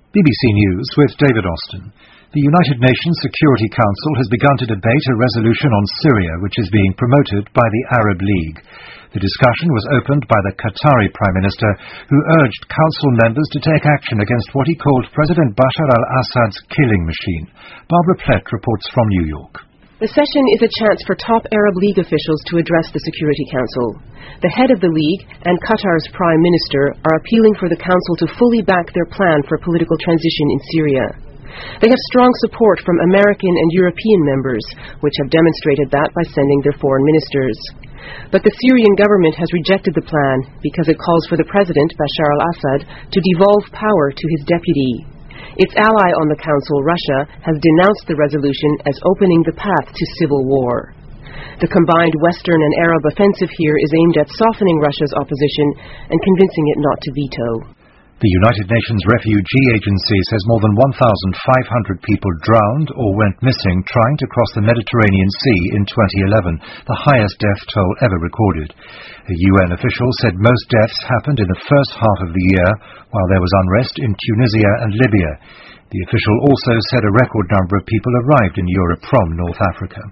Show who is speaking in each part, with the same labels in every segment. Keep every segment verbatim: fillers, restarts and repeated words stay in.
Speaker 1: B B C News with David Austin. The United Nations Security Council has begun to debate a resolution on Syria which is being promoted by the Arab League. The discussion was opened by the Qatari Prime Minister, who urged Council members to take action against what he called President Bashar al-Assad's killing machine. Barbara Plett reports from New York.
Speaker 2: The session is a chance for top Arab League officials to address the Security Council. The head of the League and Qatar's Prime Minister are appealing for the Council to fully back their plan for political transition in Syria. They have strong support from American and European members, which have demonstrated that by sending their foreign ministers. But the Syrian government has rejected the plan because it calls for the president, Bashar al-Assad, to devolve power to his deputy. Its ally on the Council, Russia, has denounced the resolution as opening the path to civil war. The combined Western and Arab offensive here is aimed at softening Russia's opposition and convincing it not to veto.
Speaker 1: The United Nations Refugee Agency says more than one thousand five hundred people drowned or went missing trying to cross the Mediterranean Sea in twenty eleven, the highest death toll ever recorded. A U N official said most deaths happened in the first half of the year, while there was unrest in Tunisia and Libya. The official also said a record number of people arrived in Europe from North Africa.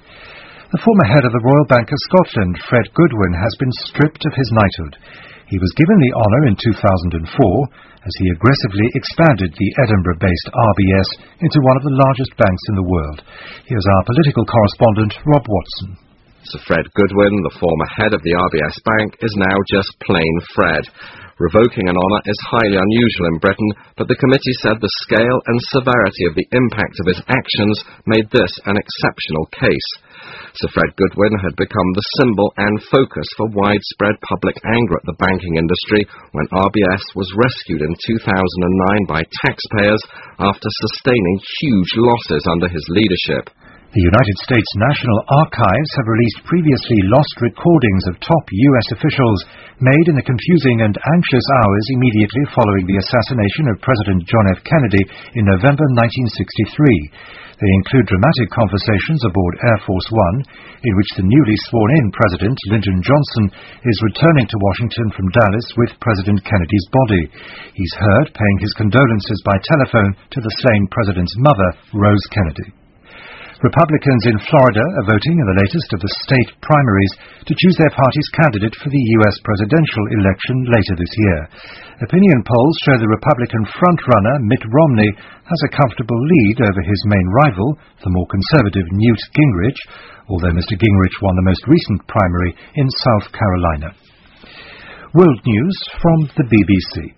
Speaker 1: The former head of the Royal Bank of Scotland, Fred Goodwin, has been stripped of his knighthood. He was given the honour in two thousand four as he aggressively expanded the Edinburgh-based R B S into one of the largest banks in the world. Here's our political correspondent, Rob Watson.
Speaker 3: Sir Fred Goodwin, the former head of the R B S Bank, is now just plain Fred. Revoking an honour is highly unusual in Britain, but the committee said the scale and severity of the impact of his actions made this an exceptional case. Sir Fred Goodwin had become the symbol and focus for widespread public anger at the banking industry when R B S was rescued in two thousand nine by taxpayers after sustaining huge losses under his leadership.
Speaker 1: The United States National Archives have released previously lost recordings of top U S officials made in the confusing and anxious hours immediately following the assassination of President John F. Kennedy in November nineteen sixty-three. They include dramatic conversations aboard Air Force One, in which the newly sworn-in President, Lyndon Johnson, is returning to Washington from Dallas with President Kennedy's body. He's heard paying his condolences by telephone to the slain president's mother, Rose Kennedy. Republicans in Florida are voting in the latest of the state primaries to choose their party's candidate for the U S presidential election later this year. Opinion polls show the Republican frontrunner, Mitt Romney, has a comfortable lead over his main rival, the more conservative Newt Gingrich, although Mister Gingrich won the most recent primary in South Carolina. World news from the B B C.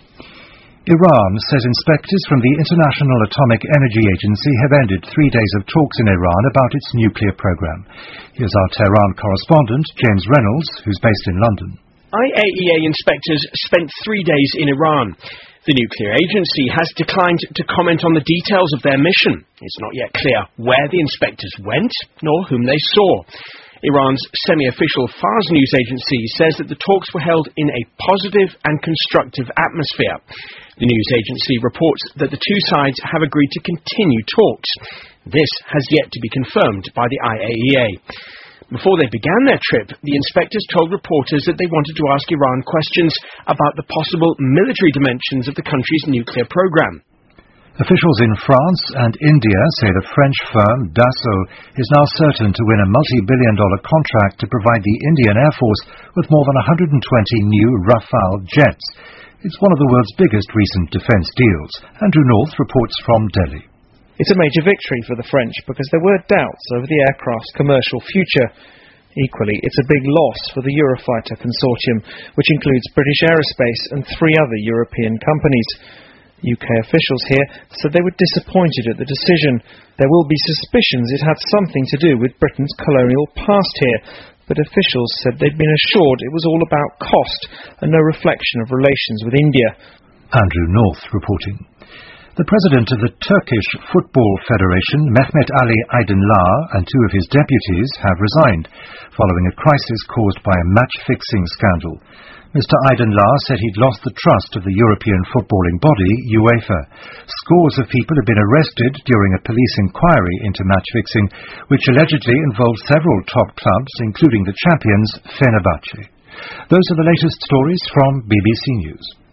Speaker 1: Iran says inspectors from the International Atomic Energy Agency have ended three days of talks in Iran about its nuclear program. Here's our Tehran correspondent, James Reynolds, who's based in London.
Speaker 4: I A E A inspectors spent three days in Iran. The nuclear agency has declined to comment on the details of their mission. It's not yet clear where the inspectors went, nor whom they saw. Iran's semi-official Fars news agency says that the talks were held in a positive and constructive atmosphere. The news agency reports that the two sides have agreed to continue talks. This has yet to be confirmed by the I A E A. Before they began their trip, the inspectors told reporters that they wanted to ask Iran questions about the possible military dimensions of the country's nuclear program.
Speaker 1: Officials in France and India say the French firm Dassault is now certain to win a multi-billion dollar contract to provide the Indian Air Force with more than one hundred twenty new Rafale jets. It's one of the world's biggest recent defence deals. Andrew North reports from Delhi.
Speaker 5: It's a major victory for the French because there were doubts over the aircraft's commercial future. Equally, it's a big loss for the Eurofighter consortium, which includes British Aerospace and three other European companies. U K officials here said they were disappointed at the decision. There will be suspicions it had something to do with Britain's colonial past here, but officials said they'd been assured it was all about cost and no reflection of relations with India.
Speaker 1: Andrew North reporting. The president of the Turkish Football Federation, Mehmet Ali Aydınlar, and two of his deputies have resigned, following a crisis caused by a match-fixing scandal. Mister Aydınlar said he'd lost the trust of the European footballing body, UEFA. Scores of people have been arrested during a police inquiry into match-fixing, which allegedly involved several top clubs, including the champions, Fenerbahce. Those are the latest stories from B B C News.